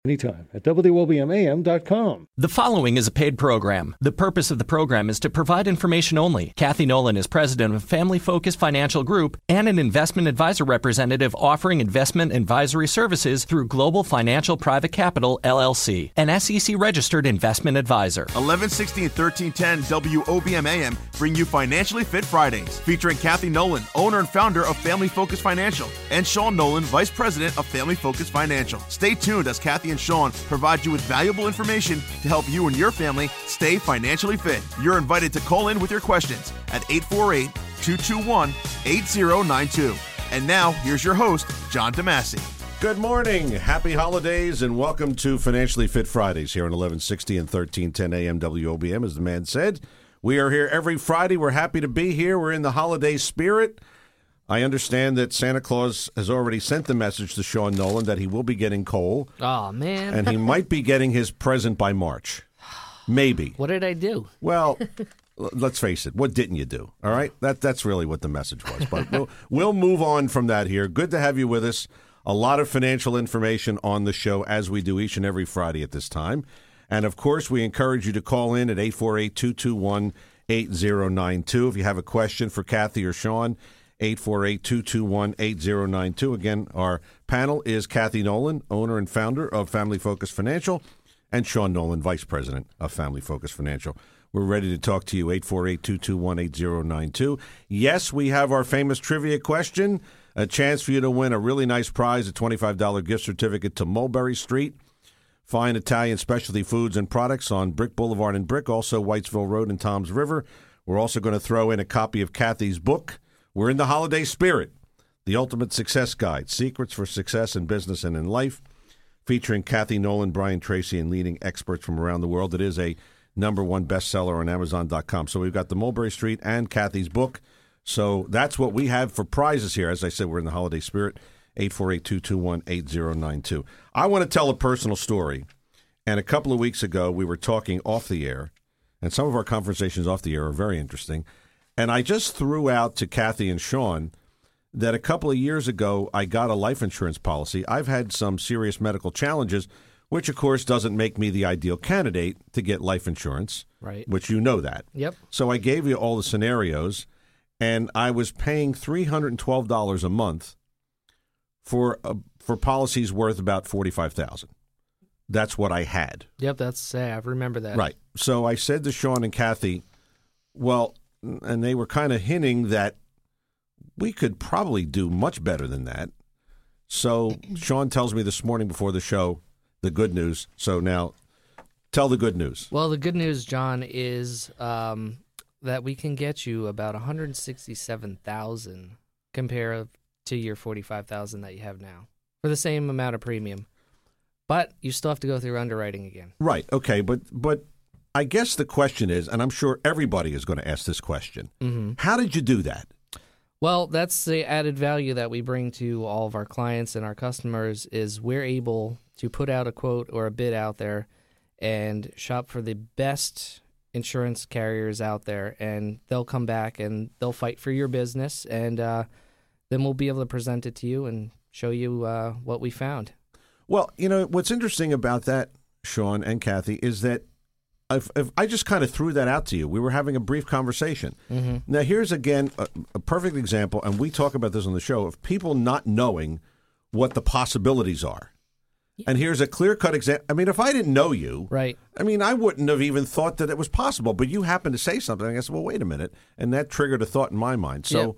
Anytime at WOBMAM.com. The following is a paid program. The purpose of the program is to provide information only. Kathy Nolan is president of Family Focus Financial Group and an investment advisor representative offering investment advisory services through Global Financial Private Capital, LLC, an SEC-registered investment advisor. 1160 and 1310 WOBMAM bring you Financially Fit Fridays, featuring Kathy Nolan, owner and founder of Family Focus Financial, and Sean Nolan, vice president of Family Focus Financial. Stay tuned as Kathy and Sean provide you with valuable information to help you and your family stay financially fit. You're invited to call in with your questions at 848-221-8092. And now, here's your host, John DeMasi. Good morning, happy holidays, and welcome to Financially Fit Fridays here on 1160 and 1310 AM WOBM. As the man said, we are here every Friday. We're happy to be here. We're in the holiday spirit. I understand that Santa Claus has already sent the message to Sean Nolan that he will be getting coal. Oh, man. And he might be getting his present by March. Maybe. What did I do? Well, let's face it. What didn't you do? All right? That's really what the message was. But we'll move on from that here. Good to have you with us. A lot of financial information on the show, as we do each and every Friday at this time. And, of course, we encourage you to call in at 848-221-8092 if you have a question for Kathy or Sean. 848-221-8092. Again, our panel is Kathy Nolan, owner and founder of Family Focus Financial, and Sean Nolan, vice president of Family Focus Financial. We're ready to talk to you, 848-221-8092. Yes, we have our famous trivia question, a chance for you to win a really nice prize, a $25 gift certificate to Mulberry Street. Fine Italian specialty foods and products on Brick Boulevard and Brick, also Whitesville Road and Toms River. We're also going to throw in a copy of Kathy's book. We're in the holiday spirit, The Ultimate Success Guide, Secrets for Success in Business and in Life, featuring Kathy Nolan, Brian Tracy, and leading experts from around the world. It is a #1 bestseller on Amazon.com. So we've got the Mulberry Street and Kathy's book. So that's what we have for prizes here. As I said, we're in the holiday spirit, 848-221-8092. I want to tell a personal story. And a couple of weeks ago, we were talking off the air, and some of our conversations off the air are very interesting. And I just threw out to Kathy and Sean that a couple of years ago, I got a life insurance policy. I've had some serious medical challenges, which, of course, doesn't make me the ideal candidate to get life insurance, right? Which you know that. Yep. So I gave you all the scenarios, and I was paying $312 a month for policies worth about $45,000. That's what I had. Yep, I remember that. Right. So I said to Sean and Kathy, well, and they were kind of hinting that we could probably do much better than that. So Sean tells me this morning before the show the good news. So now tell the good news. Well, the good news, John, is that we can get you about $167,000 compared to your $45,000 that you have now for the same amount of premium. But you still have to go through underwriting again. Right. Okay. But I guess the question is, and I'm sure everybody is going to ask this question, How did you do that? Well, that's the added value that we bring to all of our clients and our customers is we're able to put out a quote or a bid out there and shop for the best insurance carriers out there, and they'll come back and they'll fight for your business, and then we'll be able to present it to you and show you what we found. Well, you know, what's interesting about that, Sean and Kathy, is that if I just kind of threw that out to you. We were having a brief conversation. Now, here's, again, a perfect example, and we talk about this on the show, of people not knowing what the possibilities are. Yeah. And here's a clear-cut example. I mean, if I didn't know you, right? I mean, I wouldn't have even thought that it was possible, but you happened to say something. I said, well, wait a minute, and that triggered a thought in my mind. So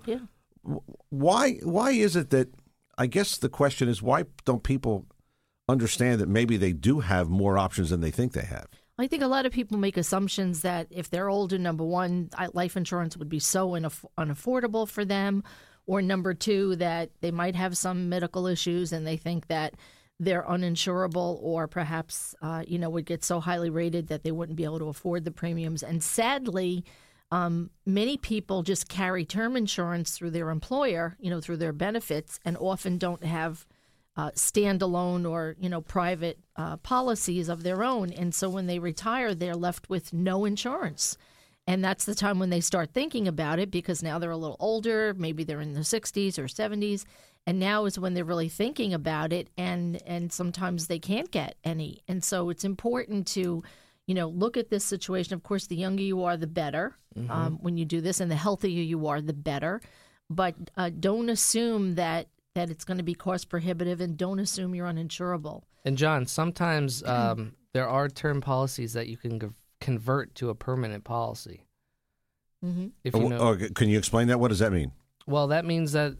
why is it that, I guess the question is, why don't people understand that maybe they do have more options than they think they have? I think a lot of people make assumptions that if they're older, number one, life insurance would be so unaffordable for them, or number two, that they might have some medical issues and they think that they're uninsurable, or perhaps, would get so highly rated that they wouldn't be able to afford the premiums. And sadly, many people just carry term insurance through their employer, through their benefits, and often don't have standalone or, private policies of their own. And so when they retire, they're left with no insurance. And that's the time when they start thinking about it, because now they're a little older, maybe they're in their 60s or 70s, And now is when they're really thinking about it, and sometimes they can't get any. And so it's important to, look at this situation. Of course, the younger you are, the better when you do this, and the healthier you are, the better. But don't assume that it's going to be cost prohibitive, and don't assume you're uninsurable. And John, sometimes there are term policies that you can convert to a permanent policy. Mm-hmm. If you know, can you explain that? What does that mean? Well, that means that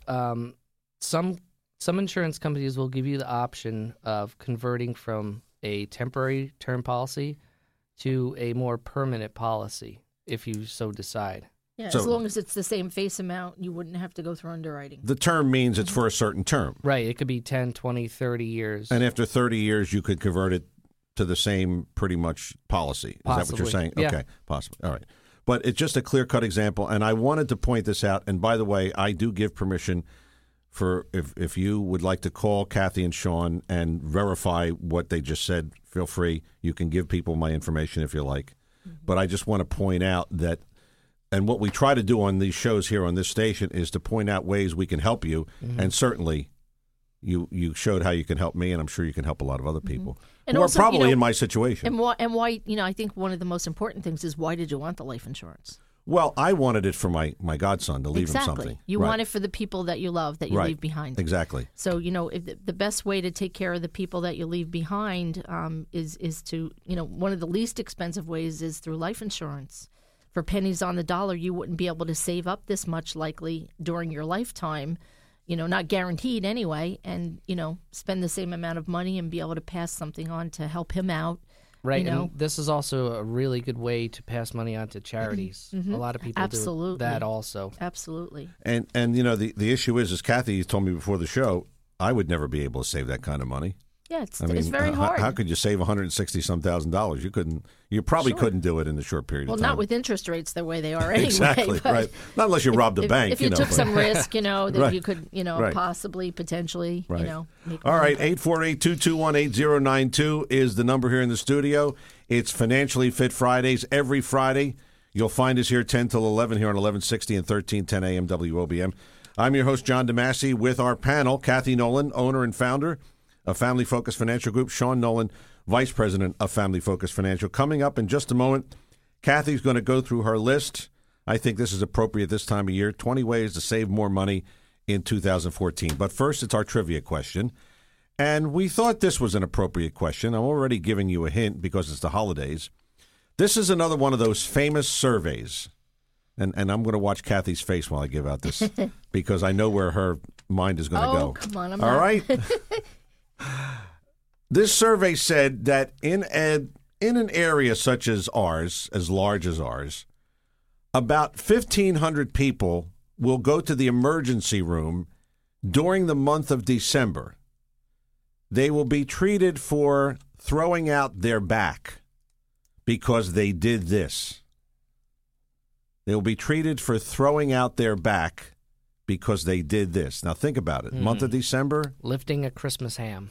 some insurance companies will give you the option of converting from a temporary term policy to a more permanent policy if you so decide. Yeah, So- as long as it's the same face amount, you wouldn't have to go through underwriting. The term means it's for a certain term. Right. It could be 10, 20, 30 years. And after 30 years, you could convert it to the same pretty much policy. Is that what you're Possibly. saying? Yeah. Okay, possibly. All right. But it's just a clear-cut example, and I wanted to point this out. And by the way, I do give permission for if you would like to call Kathy and Sean and verify what they just said, feel free. You can give people my information if you like. Mm-hmm. But I just want to point out that, and what we try to do on these shows here on this station is to point out ways we can help you, and certainly you showed how you can help me, and I'm sure you can help a lot of other people And who also, are probably in my situation. And why, I think one of the most important things is, why did you want the life insurance? Well, I wanted it for my godson to leave him Exactly. something. You Right. want it for the people that you love, that you Right. leave behind. Exactly. So, if the best way to take care of the people that you leave behind is to, one of the least expensive ways is through life insurance. For pennies on the dollar, you wouldn't be able to save up this much likely during your lifetime, not guaranteed anyway, and, spend the same amount of money and be able to pass something on to help him out. Right, and this is also a really good way to pass money on to charities. A lot of people Absolutely. do that also. Absolutely. And the issue is Kathy told me before the show, I would never be able to save that kind of money. Yeah, it's I mean, very hard. How could you save $160,000? You probably couldn't do it in a short period Well, of time. not with interest rates the way they are anyway. Exactly, but right. Not unless you robbed a bank. If you took some risk, that Right. you could, Right. possibly, potentially, Right. make All money. right, 848-221-8092 is the number here in the studio. It's Financially Fit Fridays every Friday. You'll find us here 10 till 11 here on 1160 and 1310 AM WOBM. I'm your host, John DeMasi, with our panel, Kathy Nolan, owner and founder of Family Focus Financial Group, Sean Nolan, vice president of Family Focus Financial. Coming up in just a moment, Kathy's going to go through her list. I think this is appropriate this time of year, 20 ways to save more money in 2014. But first, it's our trivia question. And we thought this was an appropriate question. I'm already giving you a hint because it's the holidays. This is another one of those famous surveys. And I'm going to watch Kathy's face while I give out this because I know where her mind is going to go. Oh, come on. All right? This survey said that in an area such as ours, as large as ours, about 1,500 people will go to the emergency room during the month of December. They will be treated for throwing out their back because they did this. They will be treated for throwing out their back because they did this. Now think about it. Month of December. Lifting a Christmas ham.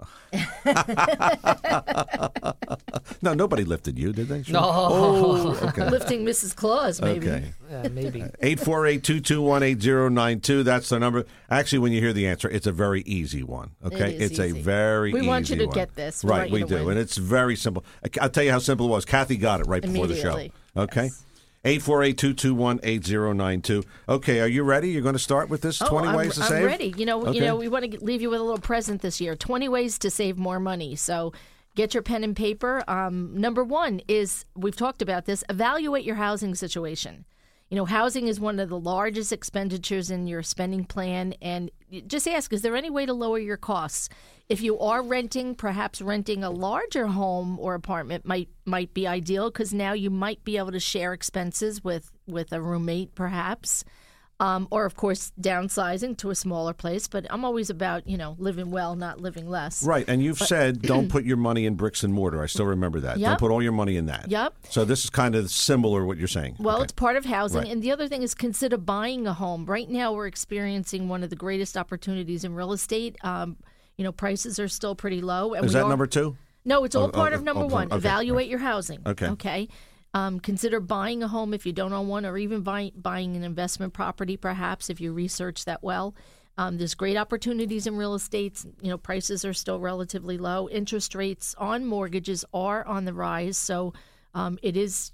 No, nobody lifted you, did they? Sure. No. Oh, okay. Lifting Mrs. Claus, maybe. Okay. Maybe. 848-221-8092. That's the number. Actually, when you hear the answer, it's a very easy one. Okay, It is it's easy. a very We easy want you to one. get this. We Right, want you we to do, win. and it's very simple. I'll tell you how simple it was. Kathy got it right before the show. Immediately. Okay. Yes. 848-221-8092. Okay, are you ready? You're going to start with this 20 ways to save? I'm ready. Okay. We want to leave you with a little present this year. 20 ways to save more money. So get your pen and paper. Number one is, we've talked about this, evaluate your housing situation. Housing is one of the largest expenditures in your spending plan, and just ask, is there any way to lower your costs? If you are renting, perhaps renting a larger home or apartment might be ideal, because now you might be able to share expenses with a roommate, perhaps. Or, of course, downsizing to a smaller place. But I'm always about, living well, not living less. Right, and you've said don't put your money in bricks and mortar. I still remember that. Yep. Don't put all your money in that. Yep. So this is kind of similar what you're saying. Well, Okay. it's part of housing. Right. And the other thing is, consider buying a home. Right now, we're experiencing one of the greatest opportunities in real estate. Prices are still pretty low. And Is that number two? No, it's all part of number one. Okay. Evaluate your housing. Okay. Okay. Consider buying a home if you don't own one, or even buying an investment property, perhaps, if you research that well. There's great opportunities in real estate. Prices are still relatively low. Interest rates on mortgages are on the rise. So it is,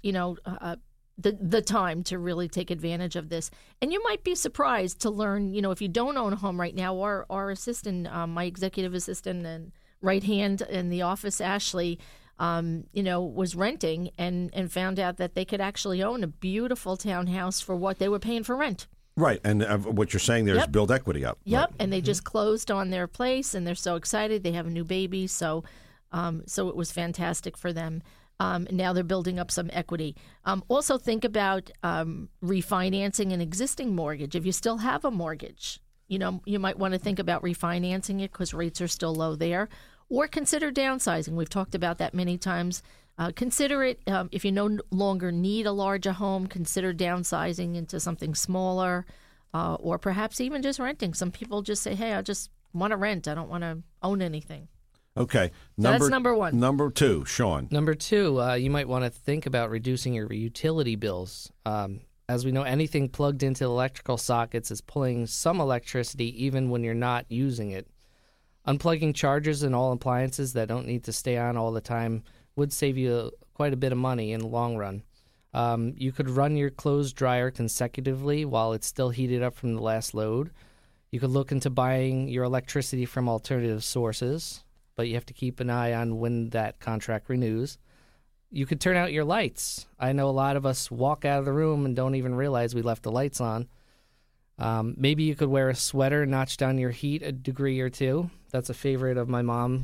the time to really take advantage of this. And you might be surprised to learn, if you don't own a home right now, our assistant, my executive assistant and right hand in the office, Ashley, was renting and found out that they could actually own a beautiful townhouse for what they were paying for rent. Right, and what you're saying there is build equity up. Yep, Right. and they just closed on their place, and they're so excited. They have a new baby, so it was fantastic for them. Now they're building up some equity. Also think about refinancing an existing mortgage. If you still have a mortgage, you might want to think about refinancing it because rates are still low there. Or consider downsizing. We've talked about that many times. Consider it, if you no longer need a larger home, consider downsizing into something smaller or perhaps even just renting. Some people just say, hey, I just want to rent. I don't want to own anything. Okay. That's number one. Number two, Sean. Number two, you might want to think about reducing your utility bills. As we know, anything plugged into electrical sockets is pulling some electricity even when you're not using it. Unplugging chargers and all appliances that don't need to stay on all the time would save you quite a bit of money in the long run. You could run your clothes dryer consecutively while it's still heated up from the last load. You could look into buying your electricity from alternative sources, but you have to keep an eye on when that contract renews. You could turn out your lights. I know a lot of us walk out of the room and don't even realize we left the lights on. Maybe you could wear a sweater and notch down your heat a degree or two. That's a favorite of my mom.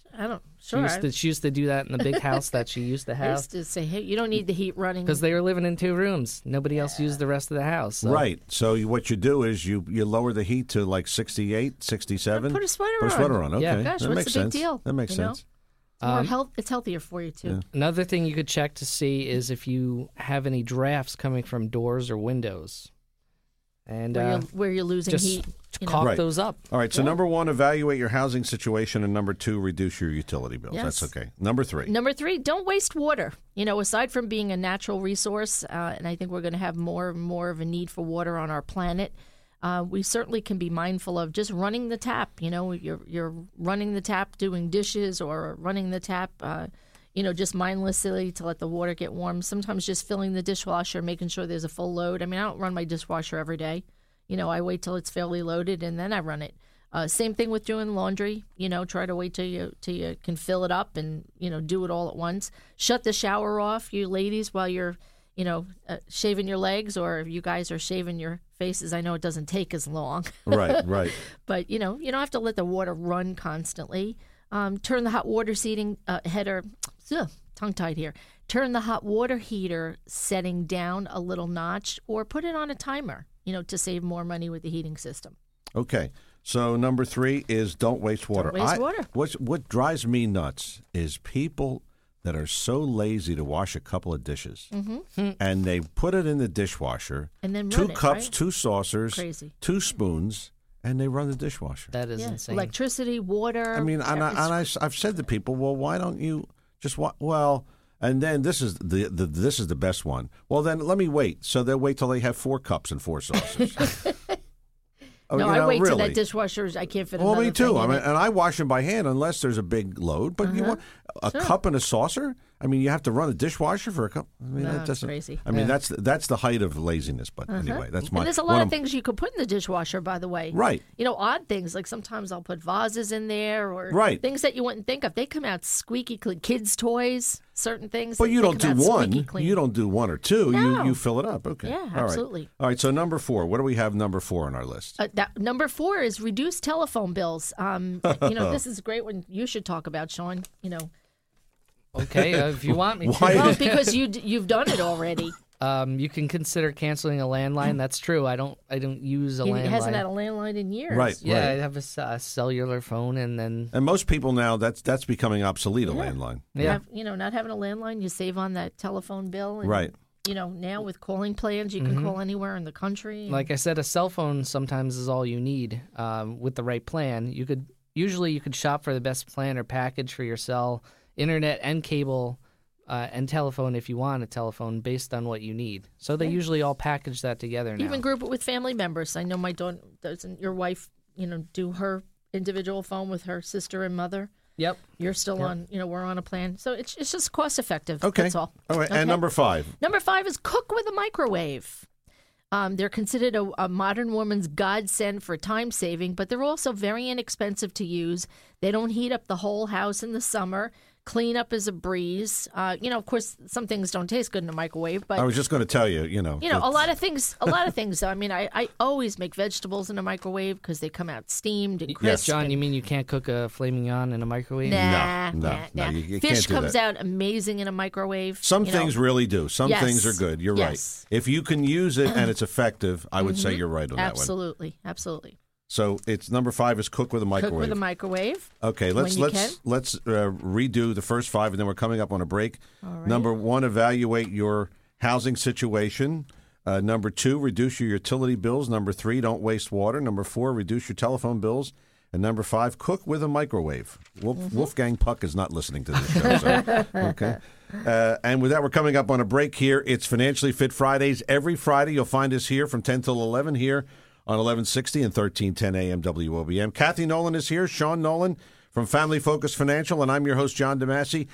She used to do that in the big house that she used to have. I used to say, hey, you don't need the heat running. Because they were living in two rooms. Nobody else used the rest of the house. So. Right. So what you do is you lower the heat to like 68, 67. Put a sweater on. Put a sweater on. Okay. Yeah. Gosh, that what's makes the big sense. deal? That makes sense. It's healthier for you, too. Yeah. Another thing you could check to see is if you have any drafts coming from doors or windows. And where you're losing just heat. caulk Right. those up. All right. So number one, evaluate your housing situation, and number two, reduce your utility bills. Yes. That's okay. Number three. Number three, don't waste water. Aside from being a natural resource, and I think we're going to have more and more of a need for water on our planet, we certainly can be mindful of just running the tap. You're running the tap doing dishes or running the tap, just mindlessly to let the water get warm. Sometimes just filling the dishwasher, making sure there's a full load. I mean, I don't run my dishwasher every day. I wait till it's fairly loaded and then I run it. Same thing with doing laundry. Try to wait till you can fill it up and, do it all at once. Shut the shower off, you ladies, while you're, shaving your legs, or if you guys are shaving your faces. I know it doesn't take as long. Right. But, you don't have to let the water run constantly. Turn the hot water tongue-tied here. Turn the hot water heater setting down a little notch or put it on a timer, to save more money with the heating system. Okay. So number three is don't waste water. Don't waste water. What drives me nuts is people that are so lazy to wash a couple of dishes, and they put it in the dishwasher, and then two run cups, it, right? 2 saucers, Crazy. 2 spoons, and they run the dishwasher. That is insane. Electricity, water. I mean, I've said to people, well, why don't you just well? And then this is the best one. Well, then let me wait. So they'll wait till they have 4 cups and 4 saucers. No, I wait till really. that dishwasher. I can't fit. Well, another me too. thing in I mean, it. and I wash them by hand unless there's a big load. But you want a cup and a saucer? I mean, you have to run a dishwasher for a cup. I mean, that it's doesn't. crazy. I mean, that's the height of laziness. But anyway, that's my. And there's a lot of things you could put in the dishwasher, by the way. Right. Odd things like sometimes I'll put vases in there or Right. things that you wouldn't think of. They come out squeaky clean. Kids' toys, certain things. But they you don't do come out one. squeaky clean. You don't do 1 or 2. No. You fill it up. Okay. Yeah, All right. absolutely. All right. So number 4. What do we have number 4 on our list? Number 4 is reduce telephone bills. This is a great one. You should talk about, Sean. Okay, if you want me to. Why? Well, because you've done it already. You can consider canceling a landline. That's true. I don't use a He landline. hasn't had a landline in years. Right. Yeah, I have a cellular phone, and then And most people now, that's becoming obsolete, a landline. yeah. Not having a landline, you save on that telephone bill. And, Right. Now with calling plans, you can call anywhere in the country. Like I said, a cell phone sometimes is all you need. With the right plan, you could shop for the best plan or package for your cell, internet, and cable, and telephone if you want a telephone based on what you need. So they usually all package that together now. Even group it with family members. I know my daughter, your wife do her individual phone with her sister and mother. Yep. You're still on, we're on a plan. So it's just cost effective. Okay. That's all. All right. Okay. And number 5. Number 5 is cook with a microwave. They're considered a modern woman's godsend for time saving, but they're also very inexpensive to use. They don't heat up the whole house in the summer. Clean up is a breeze. Of course, some things don't taste good in a microwave, but I was just going to tell you, a lot of things. Though. I mean, I always make vegetables in a microwave because they come out steamed and crisp. John, you mean you can't cook a filet mignon in a microwave? Nah. You Fish can't do comes that. out amazing in a microwave. Some things really do. Some Yes. things are good. You're Yes. right. If you can use it and it's effective, I would say you're right on that one. Absolutely. So it's number 5 is cook with a microwave. Cook with a microwave. Okay, let's redo the first 5, and then we're coming up on a break. All right. Number 1, evaluate your housing situation. Number 2, reduce your utility bills. Number 3, don't waste water. Number 4, reduce your telephone bills. And number 5, cook with a microwave. Wolfgang Puck is not listening to this show. So, okay. And with that, we're coming up on a break here. It's Financially Fit Fridays. Every Friday, you'll find us here from 10 till 11 here on 1160 and 1310 AM WOBM. Kathy Nolan is here. Sean Nolan from Family Focus Financial, and I'm your host, John DeMasi.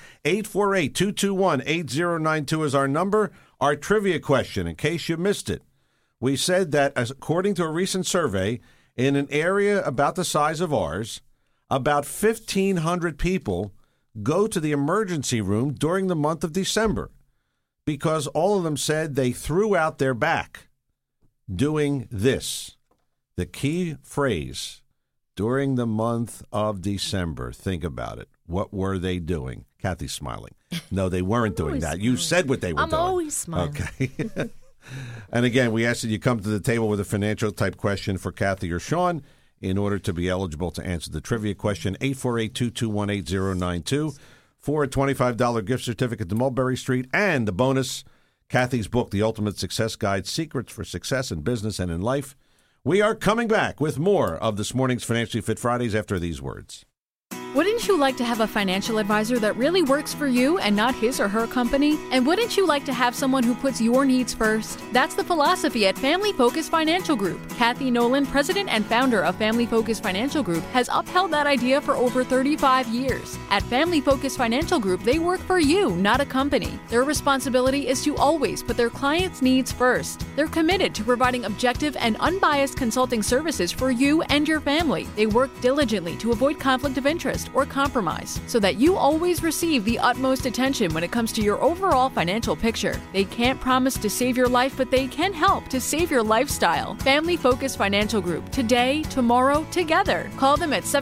848-221-8092 is our number. Our trivia question, in case you missed it. We said that, according to a recent survey, in an area about the size of ours, about 1,500 people go to the emergency room during the month of December because all of them said they threw out their back doing this. The key phrase, during the month of December. Think about it. What were they doing? Kathy's smiling. No, they weren't doing that. You said what they were doing. I'm always smiling. Okay. And again, we ask that you come to the table with a financial type question for Kathy or Sean in order to be eligible to answer the trivia question. 848-221-8092 for a $25 gift certificate to Mulberry Street and the bonus, Kathy's book, The Ultimate Success Guide, Secrets for Success in Business and in Life. We are coming back with more of this morning's Financially Fit Fridays after these words. Wouldn't you like to have a financial advisor that really works for you and not his or her company? And wouldn't you like to have someone who puts your needs first? That's the philosophy at Family Focus Financial Group. Kathy Nolan, president and founder of Family Focus Financial Group, has upheld that idea for over 35 years. At Family Focus Financial Group, they work for you, not a company. Their responsibility is to always put their clients' needs first. They're committed to providing objective and unbiased consulting services for you and your family. They work diligently to avoid conflict of interest or compromise so that you always receive the utmost attention when it comes to your overall financial picture. They can't promise to save your life, but they can help to save your lifestyle. Family Focus Financial Group. Today, tomorrow, together. Call them at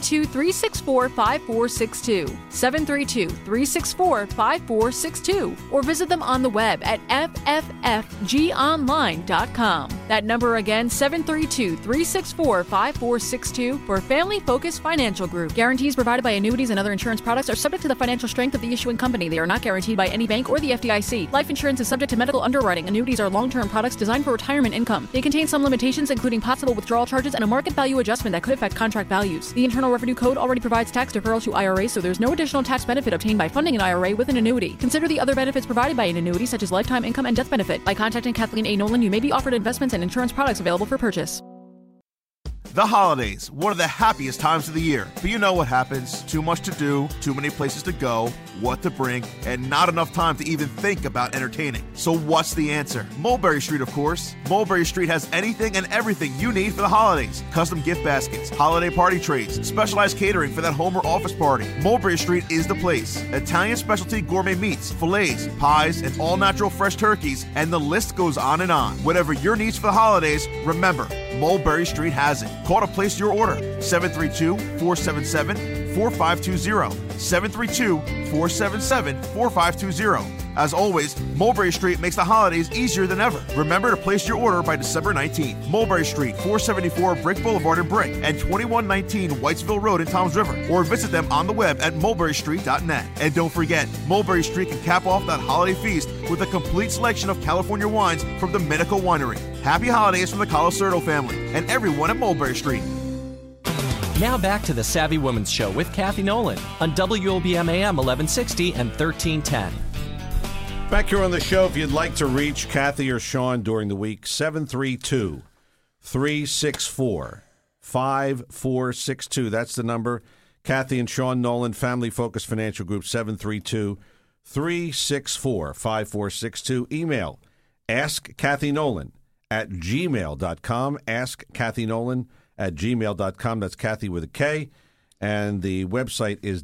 732-364-5462. 732-364-5462. Or visit them on the web at fffgonline.com. That number again, 732-364-5462 for Family Focus Financial Group. Guarantees provided by annuities and other insurance products are subject to the financial strength of the issuing company. They are not guaranteed by any bank or the FDIC. Life insurance is subject to medical underwriting. Annuities are long-term products designed for retirement income. They contain some limitations, including possible withdrawal charges and a market value adjustment that could affect contract values. The Internal Revenue Code already provides tax deferral to IRAs, so there's no additional tax benefit obtained by funding an IRA with an annuity. Consider the other benefits provided by an annuity, such as lifetime income and death benefit. By contacting Kathleen A. Nolan, you may be offered investments and insurance products available for purchase. The holidays, one of the happiest times of the year. But you know what happens. Too much to do, too many places to go, what to bring, and not enough time to even think about entertaining. So what's the answer? Mulberry Street, of course. Mulberry Street has anything and everything you need for the holidays. Custom gift baskets, holiday party trays, specialized catering for that home or office party. Mulberry Street is the place. Italian specialty gourmet meats, fillets, pies, and all-natural fresh turkeys, and the list goes on and on. Whatever your needs for the holidays, remember, Mulberry Street has it. Call to place your order, 732-477-4520, 732-477-4520. As always, Mulberry Street makes the holidays easier than ever. Remember to place your order by December 19th. Mulberry Street, 474 Brick Boulevard in Brick, and 2119 Whitesville Road in Toms River, or visit them on the web at mulberrystreet.net. And don't forget, Mulberry Street can cap off that holiday feast with a complete selection of California wines from the Medical Winery. Happy holidays from the Colasurdo family and everyone at Mulberry Street. Now back to the Savvy Women's Show with Kathy Nolan on WOBM AM 1160 and 1310. Back here on the show, if you'd like to reach Kathy or Sean during the week, 732-364-5462. 5462. That's the number. Kathy and Sean Nolan, Family Focus Financial Group, 732-364-5462. Email AskKathyNolan@gmail.com. AskKathyNolan@gmail.com. That's Kathy with a K. And the website is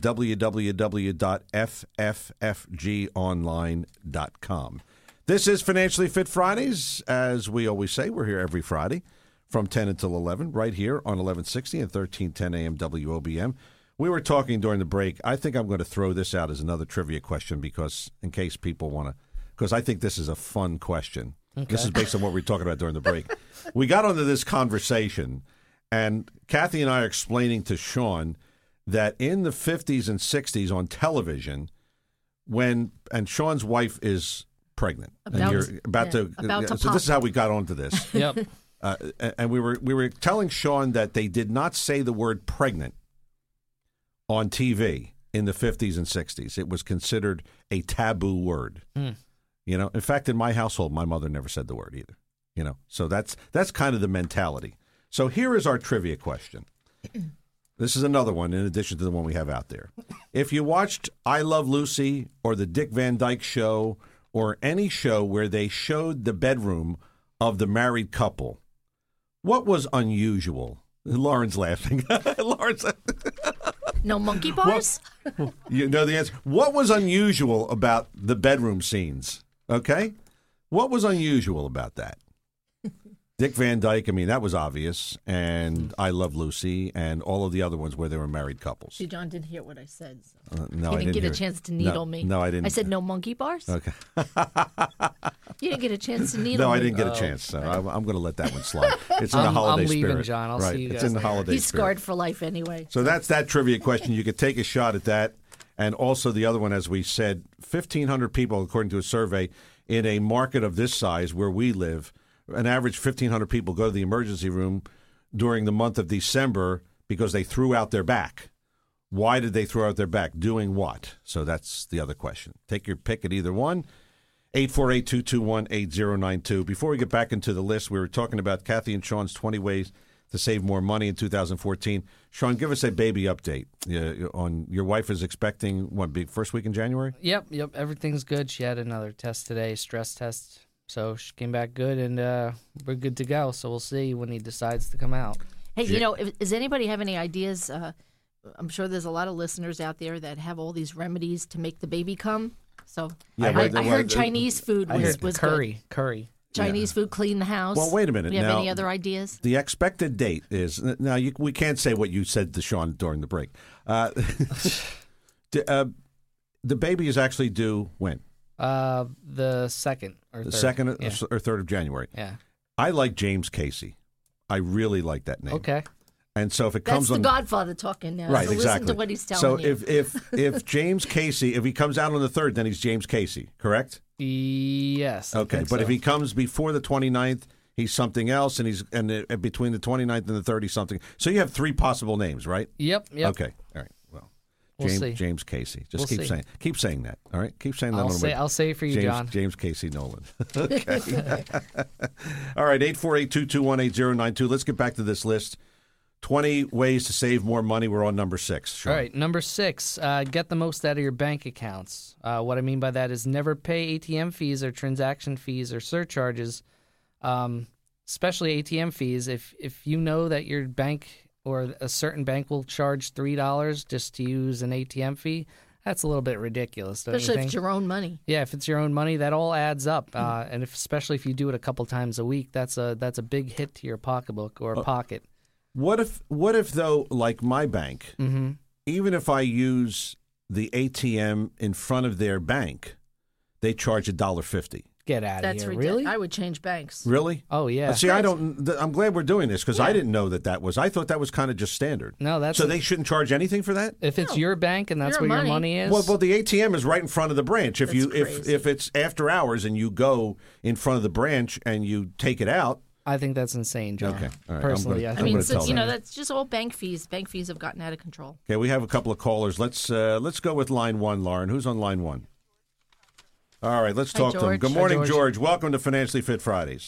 www.fffgonline.com. This is Financially Fit Fridays. As we always say, we're here every Friday from 10 until 11, right here on 1160 and 1310 AM WOBM. We were talking during the break. I think I'm going to throw this out as another trivia question because in case people want to, because I think this is a fun question. Okay. This is based on what we were talking about during the break. We got onto this conversation, and Kathy and I are explaining to Sean that in the 50s and 60s on television, and Sean's wife is pregnant, and you're about to so this is how we got onto this. Yep. And we were telling Sean that they did not say the word pregnant on TV in the 50s and 60s. It was considered a taboo word. You know, in fact, in my household, my mother never said the word either. You know, so that's kind of the mentality. So here is our trivia question. This is another one in addition to the one we have out there. If you watched I Love Lucy or the Dick Van Dyke Show or any show where they showed the bedroom of the married couple, what was unusual? Lauren's laughing. Lauren's No monkey bars? You know the answer. What was unusual about the bedroom scenes? Okay? What was unusual about that? Dick Van Dyke, I mean, that was obvious. And I Love Lucy and all of the other ones where they were married couples. See, John didn't hear what I said. So. No, you didn't get a chance to needle me. No, I didn't. I said no monkey bars? Okay. You didn't get a chance to needle me. No, I didn't get a chance. So I'm going to let that one slide. It's in the holiday I'm leaving, spirit. John. I'll right. see you guys It's in the later. holiday He's spirit. scarred for life anyway. So that's that trivia question. You could take a shot at that. And also the other one, as we said, 1,500 people, according to a survey, in a market of this size where we live, an average 1,500 people go to the emergency room during the month of December because they threw out their back. Why did they throw out their back? Doing what? So that's the other question. Take your pick at either one. 848-221-8092. Before we get back into the list, we were talking about Kathy and Sean's 20 ways to save more money in 2014. Sean, give us a baby update. On your wife is expecting, what, big first week in January? Yep. Everything's good. She had another test today, stress test. So she came back good, and we're good to go. So we'll see when he decides to come out. Hey, does anybody have any ideas? I'm sure there's a lot of listeners out there that have all these remedies to make the baby come. So I heard Chinese food was curry. good. Curry. Chinese food, clean the house. Well, wait a minute. Do you have now, any other ideas? The expected date is now. We can't say what you said to Sean during the break. The baby is actually due when? The second or third. The 2nd or 3rd of January. Yeah. I like James Casey. I really like that name. Okay. And so if it That's comes the on Godfather talking now. right, so exactly. Listen to what he's telling you. So if James Casey, if he comes out on the 3rd, then he's James Casey, correct? Yes. I Okay, think but so. if he comes before the 29th, he's something else, and between the 29th and the 30th, something. So you have 3 possible names, right? Yep. Okay, all right. Well, We'll see. James Casey. Just We'll keep saying that. All right, keep saying that. I'll say it for you, John. James Casey Nolan. Okay. All right, 848-221-8092. Let's get back to this list. 20 ways to save more money. We're on number 6. Sean. All right, number 6, get the most out of your bank accounts. What I mean by that is never pay ATM fees or transaction fees or surcharges, especially ATM fees. If you know that your bank or a certain bank will charge $3 just to use an ATM fee, that's a little bit ridiculous, don't Especially you if think? it's your own money. Yeah, if it's your own money, that all adds up, and especially if you do it a couple times a week, that's a big hit to your pocketbook or pocket. What if though, like my bank, even if I use the ATM in front of their bank, they charge $1.50? Get out of That's here! ridiculous. Really? I would change banks. Really? Oh yeah. See, I'm glad we're doing this because I didn't know that was. I thought that was kind of just standard. No, that's so they shouldn't charge anything for that. If it's your bank and that's Your where money. your money is. Well, the ATM is right in front of the branch. If That's crazy. if it's after hours and you go in front of the branch and you take it out. I think that's insane, John. Okay, all right. Personally, I'm I mean, gonna so, tell them. that's just all bank fees. Bank fees have gotten out of control. Okay, we have a couple of callers. Let's go with line 1, Lauren. Who's on line 1? All right, let's Hi, talk to him. George. Good Hi, morning, George. George. Welcome to Financially Fit Fridays.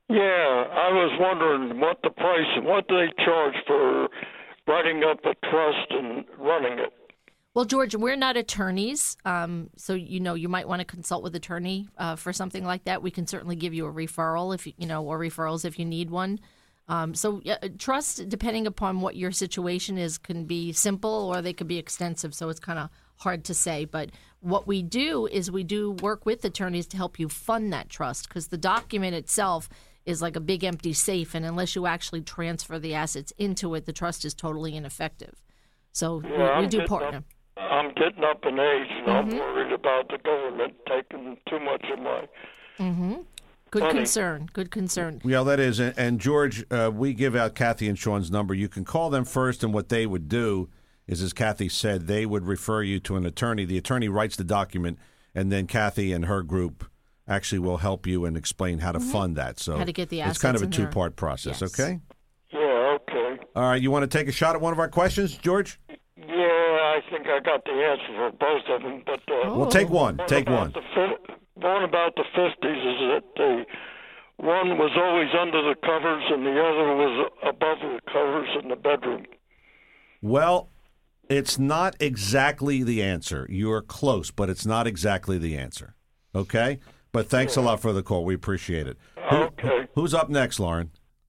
Yeah, I was wondering what the price and what do they charge for writing up a trust and running it. Well, George, we're not attorneys, so you might want to consult with an attorney for something like that. We can certainly give you a referral or referrals if you need one. Trust, depending upon what your situation is, can be simple or they could be extensive. So it's kind of hard to say. But what we do is we do work with attorneys to help you fund that trust, because the document itself is like a big empty safe, and unless you actually transfer the assets into it, the trust is totally ineffective. So we do partner. I'm getting up in age, and I'm worried about the government taking too much of my Good money. concern. Good concern. Yeah, that is. And George, we give out Kathy and Sean's number. You can call them first, and what they would do is, as Kathy said, they would refer you to an attorney. The attorney writes the document, and then Kathy and her group actually will help you and explain how to fund that. So How to get the it's kind of a assets in there. two-part process, Yes. okay? Yeah, okay. All right, you want to take a shot at one of our questions, George? Yeah, I think I got the answer for both of them. But Well, take one. Take one. One about the 50s is that the one was always under the covers and the other was above the covers in the bedroom. Well, it's not exactly the answer. You are close, but it's not exactly the answer. Okay? But thanks a lot for the call. We appreciate it. Okay. Who's up next, Lauren?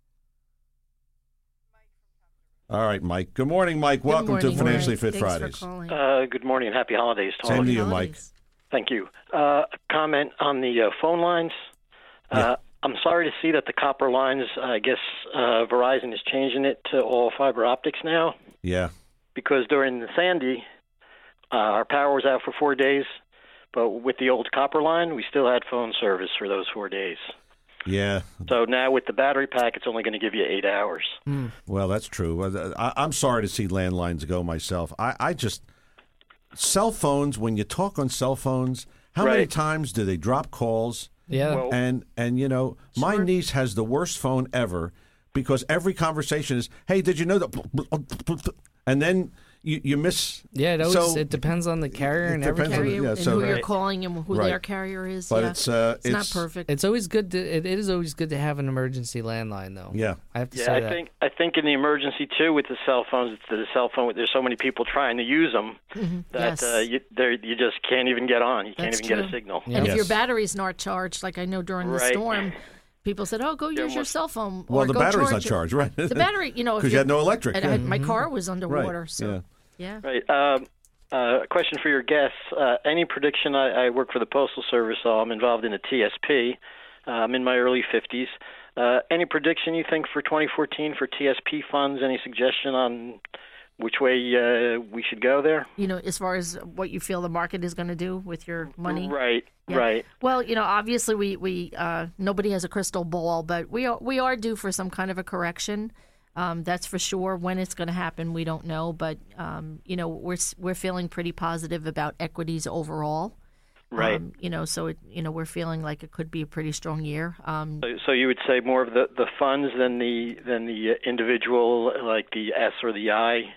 All right, Mike. Good morning, Mike. Welcome Good morning, to Financially Mike. Fit Thanks Fridays. For calling. Good morning and happy holidays to all Same of to you. you, Mike. Holidays. Thank you. A comment on the phone lines. I'm sorry to see that the copper lines, I guess Verizon is changing it to all fiber optics now, Yeah. because during the Sandy, our power was out for 4 days, but with the old copper line, we still had phone service for those 4 days. Yeah. So now with the battery pack, it's only going to give you 8 hours. Well, that's true. I'm sorry to see landlines go myself. I just cell phones, when you talk on cell phones, how many Right. times do they drop calls? Yeah. Well- And you know, my niece has the worst phone ever because every conversation is, "Hey, did you know that?" And then you miss. Yeah, So- it depends on the carrier and It depends everything. on Carrier yeah, and so- who you're Right. calling and who Right. their carrier is. But yeah. it's not perfect. It's always good to. It is always good to have an emergency landline, though. Yeah. I have to Yeah, say I that. think in the emergency too with the cell phones, it's the cell phone. There's so many people trying to use them that Yes. you just can't even get on. You can't That's even get a true. signal. Yeah. And if your Yes. battery's not charged, like I know during the Right. storm, people said, "Oh, go use your almost- cell phone." Well, or the go battery's not charge it." charged, right? The battery, if because you had no electric. and my car was underwater, Right. so yeah. Right. A question for your guests. Any prediction? I work for the Postal Service, so I'm involved in the TSP. I'm in my early 50s. Any prediction you think for 2014 for TSP funds? Any suggestion on which way we should go there? As far as what you feel the market is going to do with your money. Right. Yeah. Right. Well, obviously we nobody has a crystal ball, but we are due for some kind of a correction. That's for sure. When it's going to happen, we don't know. But we're feeling pretty positive about equities overall. Right. We're feeling like it could be a pretty strong year. So you would say more of the funds than the individual, like the S or the I.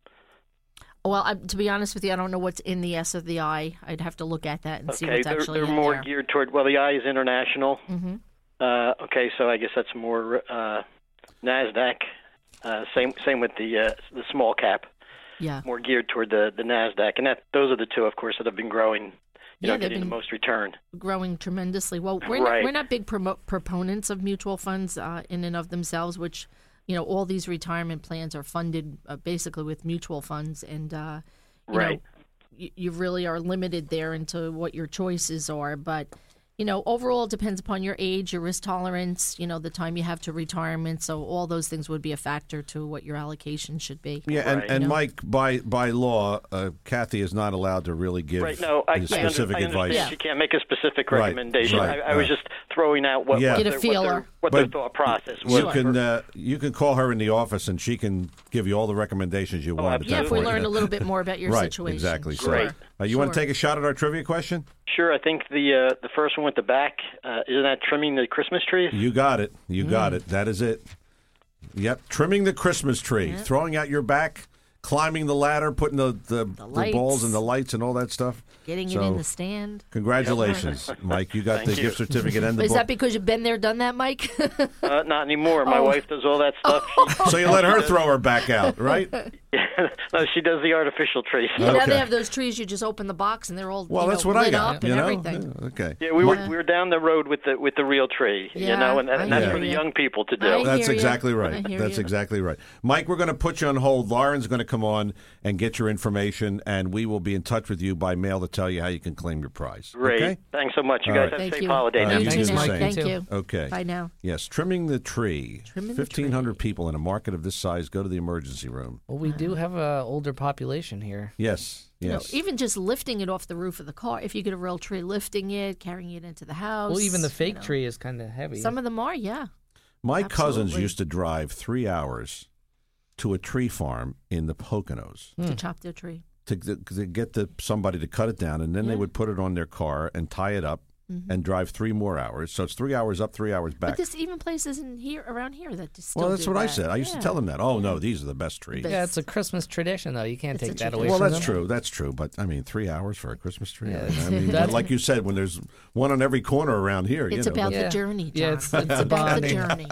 Well, to be honest with you, I don't know what's in the S of the I. I'd have to look at that and see Okay, what's actually they're in more there. geared toward. Well, the I is international. Mm-hmm. Okay, so I guess that's more Nasdaq. Same with the small cap. Yeah. More geared toward the Nasdaq, and those are the two, of course, that have been growing. Yeah, they've getting the been most return. growing tremendously. Well, we're Right. not big proponents of mutual funds in and of themselves, which all these retirement plans are funded basically with mutual funds, and Right. You really are limited there into what your choices are. But overall, it depends upon your age, your risk tolerance, the time you have to retirement. So all those things would be a factor to what your allocation should be. Yeah, Right. and Mike, by law, Kathy is not allowed to really give Right. No, I specific I understand advice. you can't make a specific Right, recommendation. right, I was right. just throwing out what, Yeah. what, Get a their, feeler. what their But thought process was. You can call her in the office and she can give you all the recommendations you want. At Yeah, that if we point. learn a little bit more about your right, situation. exactly. So, Sure. you want to Sure. take a shot at our trivia question? Sure, I think the first one with the back, isn't that trimming the Christmas trees? You got it. You got it. That is it. Yep, trimming the Christmas tree, throwing out your back climbing the ladder, putting the lights. balls and the lights and all that stuff. Getting it in the stand. Congratulations, Mike. You got the gift certificate and the Is book. that because you've been there, done that, Mike? Not anymore. My wife does all that stuff. So you let her throw her back out, right? No, she does the artificial trees. Yeah, now they have those trees. You just open the box and they're all that's what lit I got. up and everything. Yeah, okay. Yeah, we were down the road with the real tree, Yeah, and that's for the young people to do. I That's hear ya. exactly right. I hear That's ya. exactly right. Mike, we're going to put you on hold. Lauren's going to come on and get your information, and we will be in touch with you by mail to tell you how you can claim your prize. Great. Okay? Thanks so much. You All guys right. have a Thank safe you. holiday. All right, now. you You do too, the Mike. same. Thank you. Okay. Bye now. Yes, trimming the tree. Trimming the 1,500 people in a market of this size go to the emergency room. Well, we do have an older population here. Yes, You know, yes. even just lifting it off the roof of the car, if you get a real tree, lifting it, carrying it into the house. Well, even the fake you know. tree is kind of heavy. Some of them are, yeah. My cousins Absolutely. used to drive 3 hours to a tree farm in the Poconos To chop their tree. to get somebody to cut it down, and then they would put it on their car and tie it up and drive 3 more hours. So it's 3 hours up, 3 hours back. But there's even places around here that just still Well, that's do what I that. said. I used to Yeah. tell them that. Oh, no, these are the best trees. But- Yeah, it's a Christmas tradition, though. You can't It's a take that away tradition. Well, from that's them. true. That's true. But, I mean, 3 hours for a Christmas tree? Yeah, I mean, that's- like you said, when there's one on every corner around here. It's you know, about but- the Yeah. journey, John. Yeah, it's about the bonding. journey.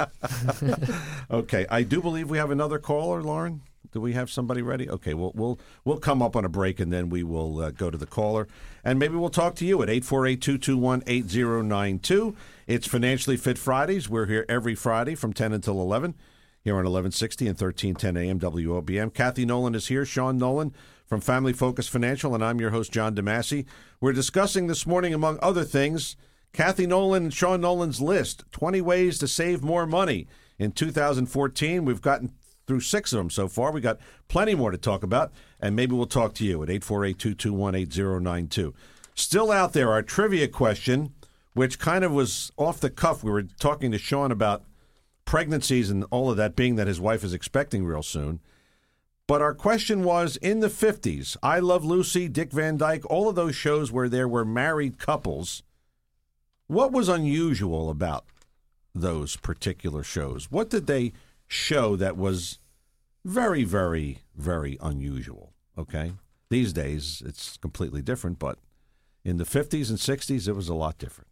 Okay, I do believe we have another caller, Lauren. Do we have somebody ready? Okay, we'll come up on a break, and then we will go to the caller. And maybe we'll talk to you at 848-221-8092. It's Financially Fit Fridays. We're here every Friday from 10 until 11 here on 1160 and 1310 AM WOBM. Kathy Nolan is here, Sean Nolan from Family Focus Financial, and I'm your host, John DeMasi. We're discussing this morning, among other things, Kathy Nolan and Sean Nolan's list, 20 ways to save more money in 2014. We've gotten through 6 of them so far. We got plenty more to talk about, and maybe we'll talk to you at 848-221-8092. Still out there, our trivia question, which kind of was off the cuff. We were talking to Sean about pregnancies and all of that, being that his wife is expecting real soon. But our question was, in the 50s, I Love Lucy, Dick Van Dyke, all of those shows where there were married couples, what was unusual about those particular shows? What did they show that was very, very, very unusual? Okay? These days, it's completely different, but in the 50s and 60s, it was a lot different.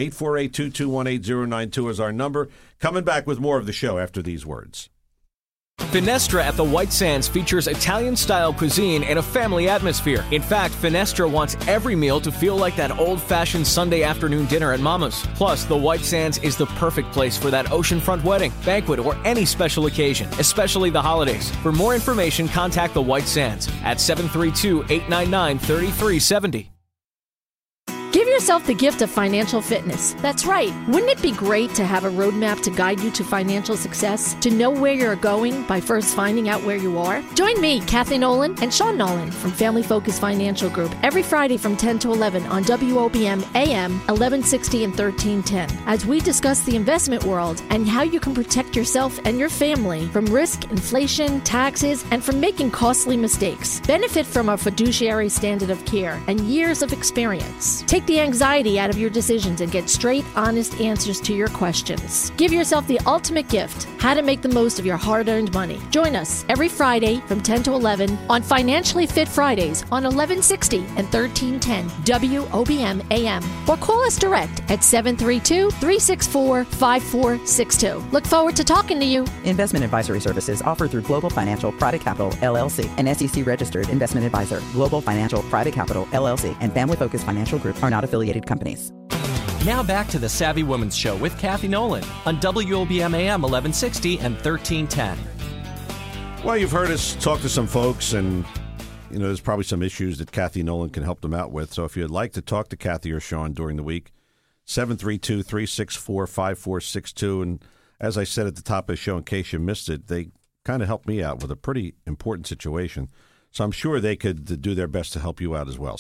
848-221-8092 is our number. Coming back with more of the show after these words. Finestra at the White Sands features Italian-style cuisine and a family atmosphere. In fact, Finestra wants every meal to feel like that old-fashioned Sunday afternoon dinner at Mama's. Plus, the White Sands is the perfect place for that oceanfront wedding, banquet, or any special occasion, especially the holidays. For more information, contact the White Sands at 732-899-3370. Give yourself the gift of financial fitness. That's right. Wouldn't it be great to have a roadmap to guide you to financial success? To know where you're going by first finding out where you are? Join me, Kathy Nolan, and Sean Nolan from Family Focus Financial Group every Friday from 10 to 11 on WOBM AM 1160 and 1310 as we discuss the investment world and how you can protect yourself and your family from risk, inflation, taxes, and from making costly mistakes. Benefit from our fiduciary standard of care and years of experience. Take the anxiety out of your decisions and get straight, honest answers to your questions. Give yourself the ultimate gift, how to make the most of your hard-earned money. Join us every Friday from 10 to 11 on Financially Fit Fridays on 1160 and 1310 WOBM AM. Or call us direct at 732-364-5462. Look forward to talking to you. Investment advisory services offered through Global Financial Private Capital, LLC, an SEC-registered investment advisor. Global Financial Private Capital, LLC, and Family Focus Financial Group are not affiliated companies. Now back to the Savvy Women's Show with Kathy Nolan on WOBM AM 1160 and 1310. Well, you've heard us talk to some folks, and you know there's probably some issues that Kathy Nolan can help them out with. So if you'd like to talk to Kathy or Sean during the week, 732-364-5462. And as I said at the top of the show, in case you missed it, they kind of helped me out with a pretty important situation. So I'm sure they could do their best to help you out as well.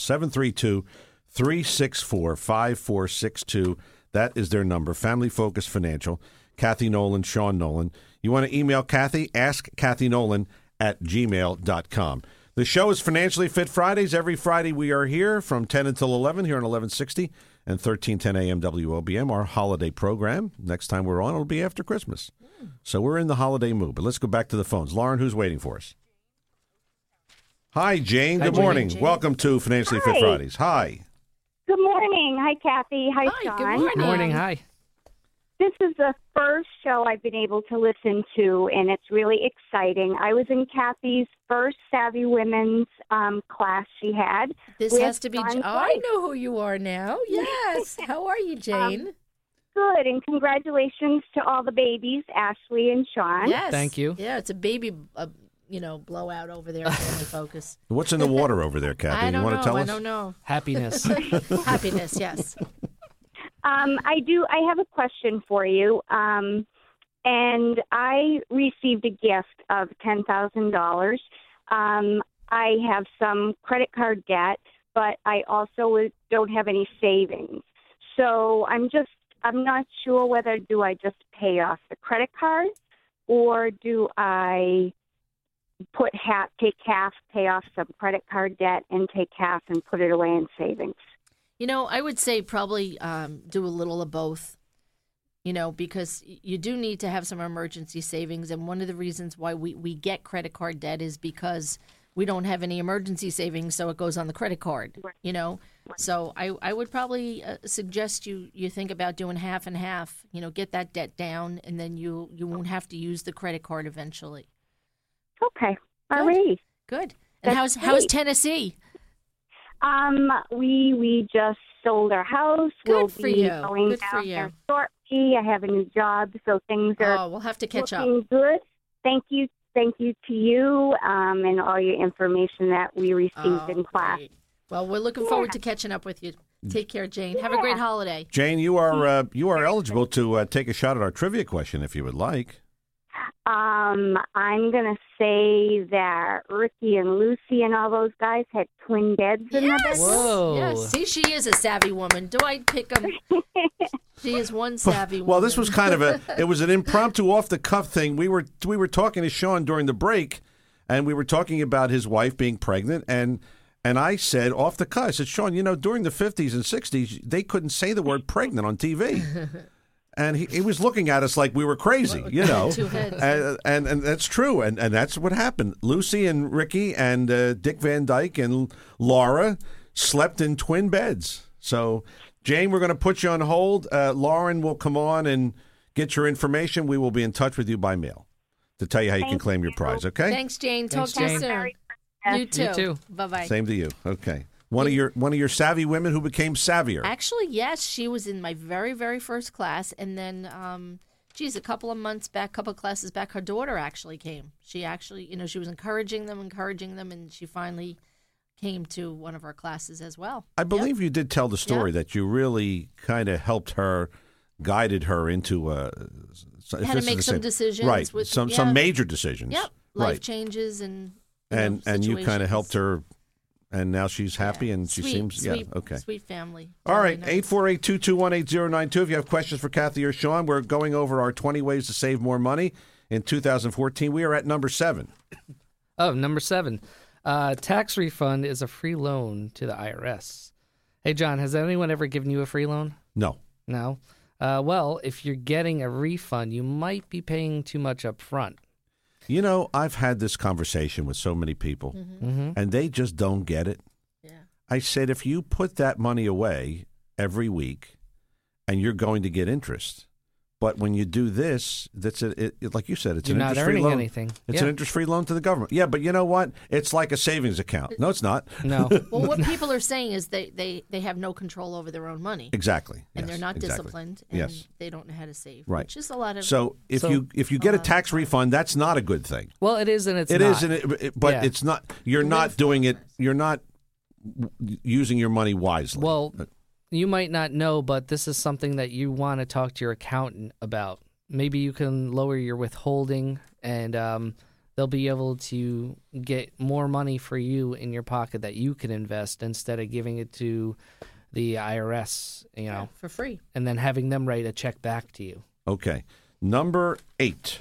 732-364-5462. That is their number. Family Focus Financial. Kathy Nolan, Sean Nolan. You want to email Kathy? Ask Kathy Nolan at gmail.com. The show is Financially Fit Fridays. Every Friday we are here from 10 until 11 here on 1160 and 1310 AM WOBM, our holiday program. Next time we're on, it'll be after Christmas. So we're in the holiday mood. But let's go back to the phones. Lauren, who's waiting for us? Hi, Jane. Good Jane. morning. Jane. Welcome to Financially Fit Hi. Fridays. Hi. Good morning. Hi, Kathy. Hi, Hi, Sean. good morning. Good morning. Hi. This is the first show I've been able to listen to, and it's really exciting. I was in Kathy's first Savvy Women's class she had. This with has to be. Dawn I White. know who you are now. Yes. How are you, Jane? Good, and congratulations to all the babies, Ashley and Sean. Yes. Thank you. Yeah, it's a baby, blowout over there at Family Focus. What's in the water over there, Kathy? I don't you want know. to tell I us? don't know. Happiness. Happiness, yes. I do. I have a question for you. And I received a gift of $10,000. I have some credit card debt, but I also don't have any savings. So I'm not sure whether do I just pay off the credit card or do I take half, pay off some credit card debt and take half and put it away in savings. I would say probably do a little of both, because you do need to have some emergency savings. And one of the reasons why we get credit card debt is because we don't have any emergency savings, so it goes on the credit card, So I would probably suggest you think about doing half and half, get that debt down, and then you won't have to use the credit card eventually. Okay. All right. Good. And That's how's great. Tennessee? We just sold our house. Good we'll for be you. going Good for down you. there shortly. I have a new job, so things are Oh, we'll have to catch up. looking good. Thank you to you and all your information that we received in class. Great. Well, we're looking forward to catching up with you. Take care, Jane. Have a great holiday. Jane, you are eligible to take a shot at our trivia question if you would like. I'm gonna say that Ricky and Lucy and all those guys had twin beds in their bedroom. Whoa. Yes. See, she is a savvy woman. Do I pick them? She is one savvy woman. Well, this was kind of it was an impromptu off the cuff thing. We were talking to Sean during the break, and we were talking about his wife being pregnant, and I said off the cuff, I said, Sean, during the 50s and 60s, they couldn't say the word pregnant on TV. And he was looking at us like we were crazy, Two heads. and that's true, and that's what happened. Lucy and Ricky and Dick Van Dyke and Laura slept in twin beds. So, Jane, we're going to put you on hold. Lauren will come on and get your information. We will be in touch with you by mail to tell you how you can claim your prize, okay? Thanks, Jane. Thanks, Talk to you Jane. soon. You too. You too. Bye-bye. Same to you. Okay. One of your savvy women who became savvier. Actually, yes, she was in my very, very first class, and then, a couple of classes back, her daughter actually came. She actually, she was encouraging them, and she finally came to one of our classes as well. I believe you did tell the story that you really kind of helped her, guided her into How to make some decisions, right? with Some major decisions. Yep, life right. changes and you kind situations. of helped her. And now she's happy, and she seems, okay. Sweet family. All Really right, nice. 848-221-8092. If you have questions for Kathy or Sean, we're going over our 20 ways to save more money in 2014. We are at number 7. Oh, number 7. Tax refund is a free loan to the IRS. Hey, John, has anyone ever given you a free loan? No. No? Well, if you're getting a refund, you might be paying too much up front. I've had this conversation with so many people, and they just don't get it. Yeah. I said, if you put that money away every week and you're going to get interest, but when you do this, that's like you said, it's You're an not interest-free earning loan. anything. It's Yeah. an interest-free loan to the government. Yeah, but you know what? It's like a savings account. No, it's not. No. Well, what people are saying is they have no control over their own money. Exactly. And Yes, they're not exactly. disciplined, and Yes. they don't know how to save, Right. which is a lot of... So if you get a tax refund, that's not a good thing. Well, it is and it's It not. is, and but Yeah. it's not. You're not doing it. You're not using your money wisely. Well, you might not know, but this is something that you want to talk to your accountant about. Maybe you can lower your withholding, and they'll be able to get more money for you in your pocket that you can invest instead of giving it to the IRS, for free. and then having them write a check back to you. Okay. Number 8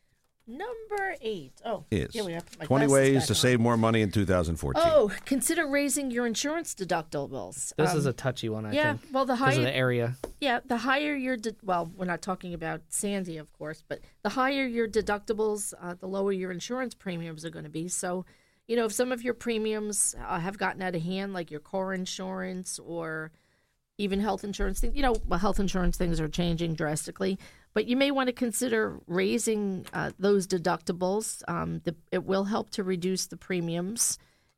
Number 8. Oh, is here we are. Put my 20 glasses ways back to on. save more money in 2014. Oh, consider raising your insurance deductibles. This is a touchy one, I yeah, think. well, the because higher of the area. Yeah, the higher your well, we're not talking about Sandy, of course, but the higher your deductibles, the lower your insurance premiums are going to be. So, if some of your premiums have gotten out of hand, like your car insurance or even health insurance, health insurance things are changing drastically, but you may want to consider raising those deductibles. It will help to reduce the premiums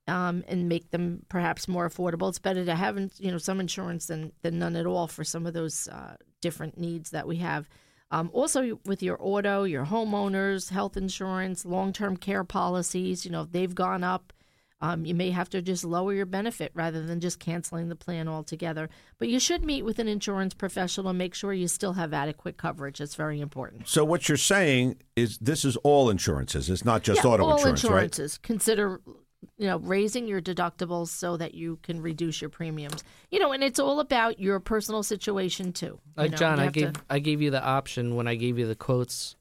and make them perhaps more affordable. It's better to have some insurance than none at all for some of those different needs that we have. Also, with your auto, your homeowners, health insurance, long-term care policies, if they've gone up, you may have to just lower your benefit rather than just canceling the plan altogether. But you should meet with an insurance professional and make sure you still have adequate coverage. It's very important. So what you're saying is this is all insurances. It's not just auto insurance, right? All insurances. Consider raising your deductibles so that you can reduce your premiums. And it's all about your personal situation too. John, I gave you the option when I gave you the quotes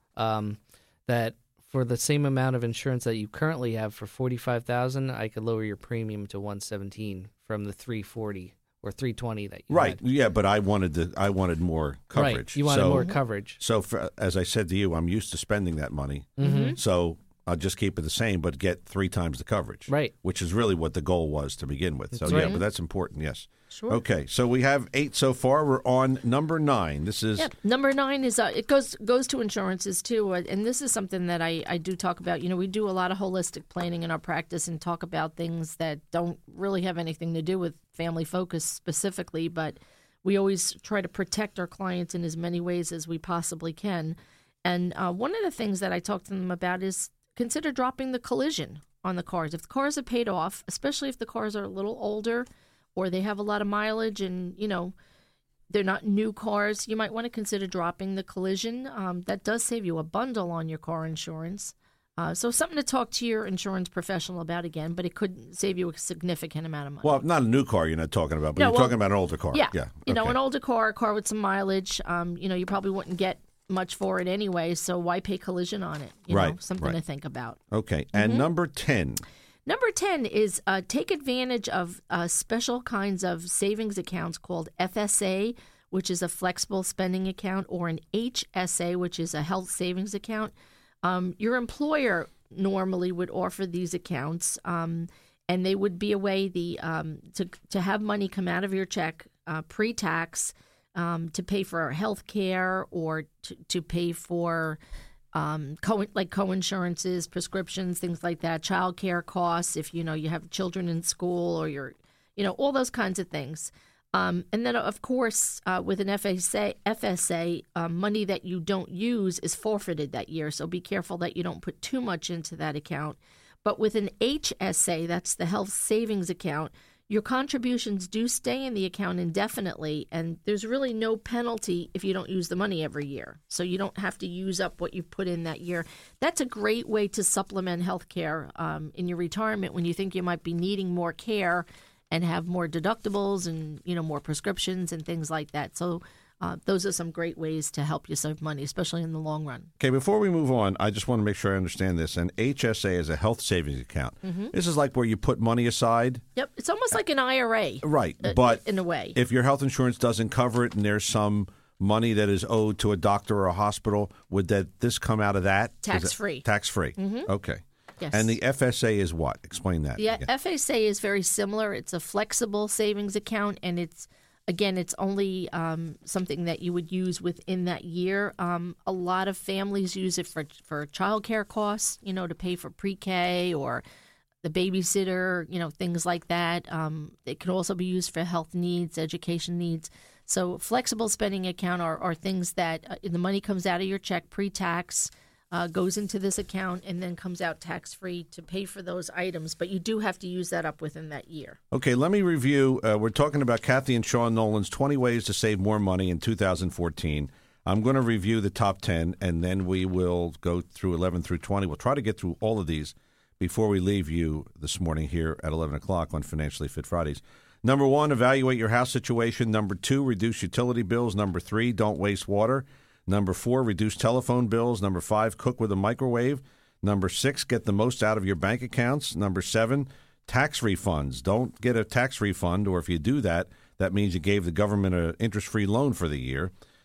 that for the same amount of insurance that you currently have for $45,000, I could lower your premium to $117 from the $340 or $320 that you had. Yeah, but I wanted more coverage. Right, you wanted more coverage. So as I said to you, I'm used to spending that money. Mm-hmm. So I'll just keep it the same, but get 3 times the coverage. Right. Which is really what the goal was to begin with. That's so, right. Yeah, but that's important, yes. Sure. Okay, so we have 8 so far. We're on number 9. This is... number 9 is, it goes to insurances too, and this is something that I do talk about. We do a lot of holistic planning in our practice and talk about things that don't really have anything to do with family focus specifically, but we always try to protect our clients in as many ways as we possibly can. And one of the things that I talk to them about is consider dropping the collision on the cars. If the cars are paid off, especially if the cars are a little older or they have a lot of mileage and, they're not new cars, you might want to consider dropping the collision. That does save you a bundle on your car insurance. So something to talk to your insurance professional about again, but it could save you a significant amount of money. Well, not a new car you're not talking about, but you're talking about an older car. Yeah. Okay. An older car, a car with some mileage, you probably wouldn't get much for it anyway, so why pay collision on it? Something to think about. Okay, and number 10. Number 10 is take advantage of special kinds of savings accounts called FSA, which is a flexible spending account, or an HSA, which is a health savings account. Your employer normally would offer these accounts, and they would be a way to have money come out of your check pre-tax, to pay for health care or to pay for co-insurances, prescriptions, things like that, child care costs if you have children in school or you're all those kinds of things. And then, of course, with an FSA, money that you don't use is forfeited that year, so be careful that you don't put too much into that account. But with an HSA, that's the health savings account, your contributions do stay in the account indefinitely, and there's really no penalty if you don't use the money every year. So you don't have to use up what you've put in that year. That's a great way to supplement health care in your retirement when you think you might be needing more care and have more deductibles and more prescriptions and things like that. So those are some great ways to help you save money, especially in the long run. Okay, before we move on, I just want to make sure I understand this. An HSA is a health savings account. Mm-hmm. This is like where you put money aside? Yep, it's almost like an IRA. Right, but in a way. If your health insurance doesn't cover it and there's some money that is owed to a doctor or a hospital, would this come out of that? Tax-free. Tax-free. Mm-hmm. Okay. Yes. And the FSA is what? Explain that. The FSA is very similar. It's a flexible savings account, and it's only something that you would use within that year. A lot of families use it for child care costs, to pay for pre-K or the babysitter, things like that. It can also be used for health needs, education needs. So flexible spending account are things that the money comes out of your check pre-tax, goes into this account, and then comes out tax-free to pay for those items. But you do have to use that up within that year. Okay, let me review. We're talking about Kathy and Sean Nolan's 20 Ways to Save More Money in 2014. I'm going to review the top 10, and then we will go through 11 through 20. We'll try to get through all of these before we leave you this morning here at 11 o'clock on Financially Fit Fridays. Number 1, evaluate your house situation. Number 2, reduce utility bills. Number 3, don't waste water. Number 4, reduce telephone bills. Number 5, cook with a microwave. Number 6, get the most out of your bank accounts. Number 7, tax refunds. Don't get a tax refund, or if you do that, that means you gave the government an interest-free loan for the year.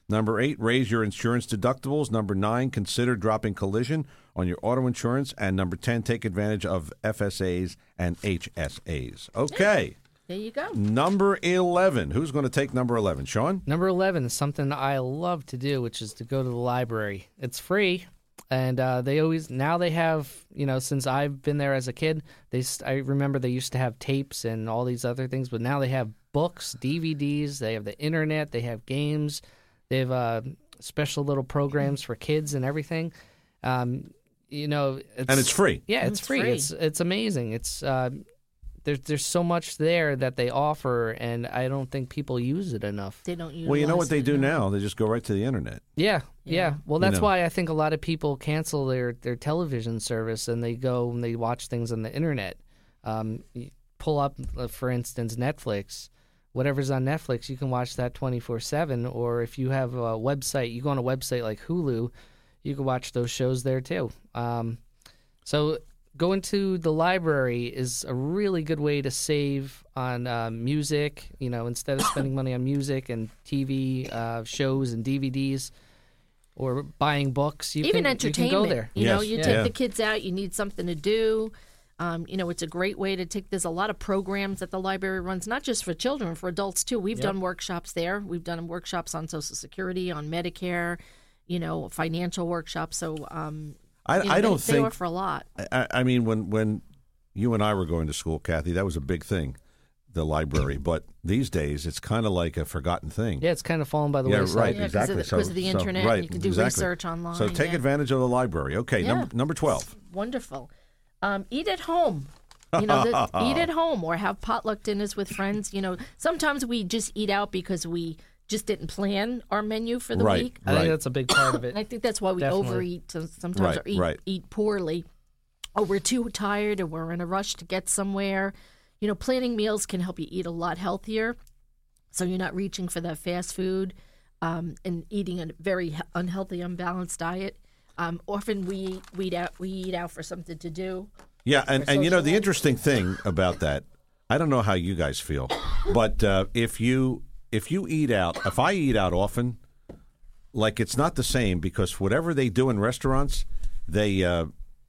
Number 8, raise your insurance deductibles. Number 9, consider dropping collision on your auto insurance. And number 10, take advantage of FSAs and HSAs. Okay. There you go. Number 11. Who's going to take number 11? Sean? Number 11 is something I love to do, which is to go to the library. It's free, and they have, since I've been there as a kid, I remember they used to have tapes and all these other things, but now they have books, DVDs, they have the internet, they have games, they have special little programs for kids and everything. And it's free. Yeah, it's free. It's amazing. It's there's so much there that they offer, and I don't think people use it enough. They don't use. Well, you know what they do now? They just go right to the internet. Yeah. Well, that's why I think a lot of people cancel their television service and they go and they watch things on the internet. You pull up, for instance, Netflix. Whatever's on Netflix, you can watch that 24/7. Or if you have a website, you go on a website like Hulu, you can watch those shows there too. So going to the library is a really good way to save on music. Instead of spending money on music and TV shows and DVDs or buying books, entertainment. You can go there. You take the kids out. You need something to do. It's a great way to take. There's a lot of programs that the library runs, not just for children, for adults too. We've done workshops there. We've done workshops on Social Security, on Medicare, financial workshops. So I don't think they offer a lot. I mean, when you and I were going to school, Kathy, that was a big thing, the library. But these days, it's kind of like a forgotten thing. Yeah, it's kind of fallen by the wayside. Right, yeah, exactly. Because of the internet, right, you can do research online. So take advantage of the library. Okay, number 12. Wonderful. Eat at home. Eat at home or have potluck dinners with friends. Sometimes we just eat out because we just didn't plan our menu for the week. I think that's a big part of it. And I think that's why we overeat sometimes or eat poorly. Or we're too tired or we're in a rush to get somewhere. Planning meals can help you eat a lot healthier. So you're not reaching for that fast food and eating a very unhealthy, unbalanced diet. Often we eat out for something to do. Yeah, and the interesting thing about that, I don't know how you guys feel, but if you eat out, if I eat out often, like it's not the same because whatever they do in restaurants, they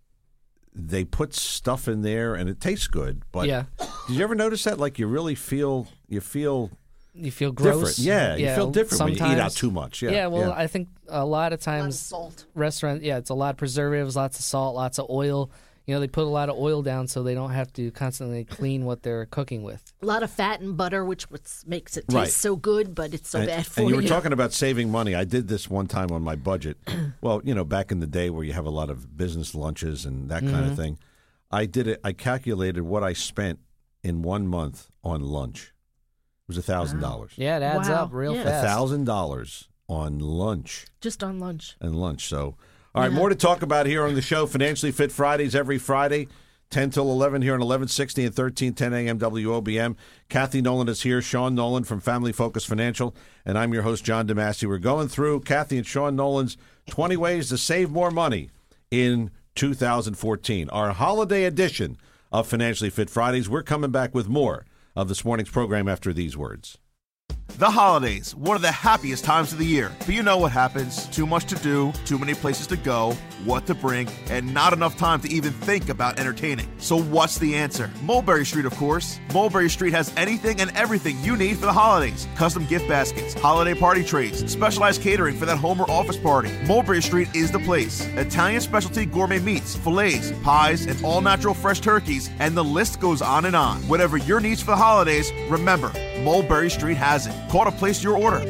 put stuff in there and it tastes good. But did you ever notice that? Like you really feel gross. Different. Yeah, you feel different sometimes, when you eat out too much. Yeah, I think a lot of times salt. Restaurant, it's a lot of preservatives, lots of salt, lots of oil. They put a lot of oil down so they don't have to constantly clean what they're cooking with. A lot of fat and butter, which makes it taste so good, but it's so bad for you. And you were talking about saving money. I did this one time on my budget. Well, back in the day where you have a lot of business lunches and that kind of thing. I did it. I calculated what I spent in 1 month on lunch. It was $1,000. Yeah, it adds up real fast. $1,000 on lunch. Just on lunch. And lunch. So, all right, more to talk about here on the show. Financially Fit Fridays every Friday, 10 till 11 here on 1160 and 1310 AM WOBM. Kathy Nolan is here. Sean Nolan from Family Focus Financial. And I'm your host, John DeMasi. We're going through Kathy and Sean Nolan's 20 ways to save more money in 2014. Our holiday edition of Financially Fit Fridays. We're coming back with more of this morning's program after these words. The holidays, one of the happiest times of the year. But you know what happens. Too much to do, too many places to go, what to bring, and not enough time to even think about entertaining. So what's the answer? Mulberry Street, of course. Mulberry Street has anything and everything you need for the holidays. Custom gift baskets, holiday party trays, specialized catering for that home or office party. Mulberry Street is the place. Italian specialty gourmet meats, fillets, pies, and all-natural fresh turkeys, and the list goes on and on. Whatever your needs for the holidays, remember, Mulberry Street has it. Call to place your order,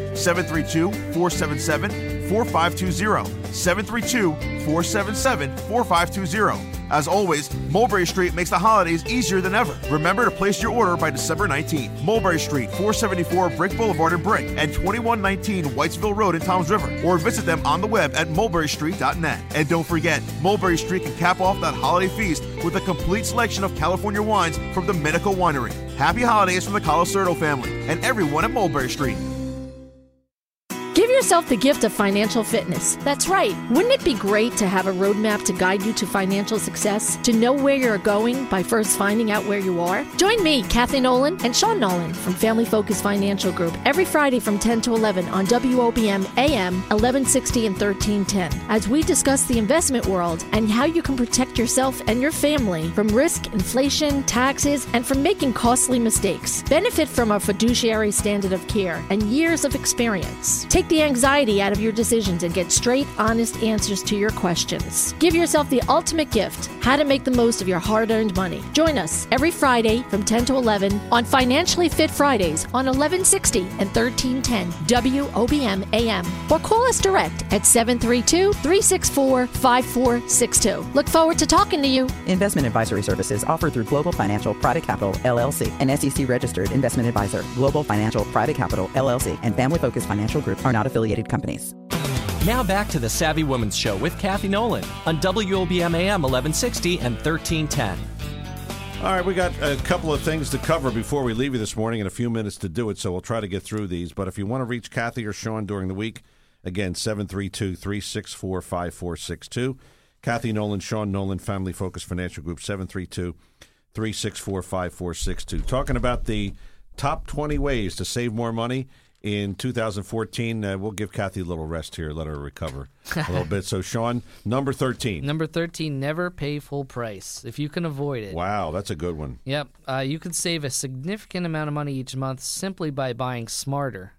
732-477-4520, 732-477-4520. As always, Mulberry Street makes the holidays easier than ever. Remember to place your order by December 19th. Mulberry Street, 474 Brick Boulevard in Brick, and 2119 Whitesville Road in Toms River, or visit them on the web at mulberrystreet.net. And don't forget, Mulberry Street can cap off that holiday feast with a complete selection of California wines from the Domenico Winery. Happy holidays from the Colasurdo family and everyone at Mulberry Street. Give yourself the gift of financial fitness. That's right. Wouldn't it be great to have a roadmap to guide you to financial success, to know where you're going by first finding out where you are? Join me, Kathy Nolan, and Sean Nolan from Family Focus Financial Group every Friday from 10 to 11 on WOBM AM 1160 and 1310 as we discuss the investment world and how you can protect yourself and your family from risk, inflation, taxes, and from making costly mistakes. Benefit from a fiduciary standard of care and years of experience. Take the anxiety out of your decisions and get straight, honest answers to your questions. Give yourself the ultimate gift, how to make the most of your hard-earned money. Join us every Friday from 10 to 11 on Financially Fit Fridays on 1160 and 1310 WOBM AM, or call us direct at 732-364-5462. Look forward to talking to you. Investment advisory services offered through Global Financial Private Capital, LLC, an SEC-registered investment advisor. Global Financial Private Capital, LLC, and Family Focus Financial Group are not affiliated companies. Now back to the Savvy Women's Show with Kathy Nolan on WOBM AM 1160 and 1310. All right, we got a couple of things to cover before we leave you this morning and a few minutes to do it, so we'll try to get through these. But if you want to reach Kathy or Sean during the week, again, 732-364-5462. Kathy Nolan, Sean Nolan, Family Focus Financial Group, 732-364-5462. Talking about the top 20 ways to save more money in 2014. We'll give Kathy a little rest here, let her recover a little bit. So, Sean, number 13. Number 13, never pay full price if you can avoid it. Wow, that's a good one. Yep. You could save a significant amount of money each month simply by buying smarter,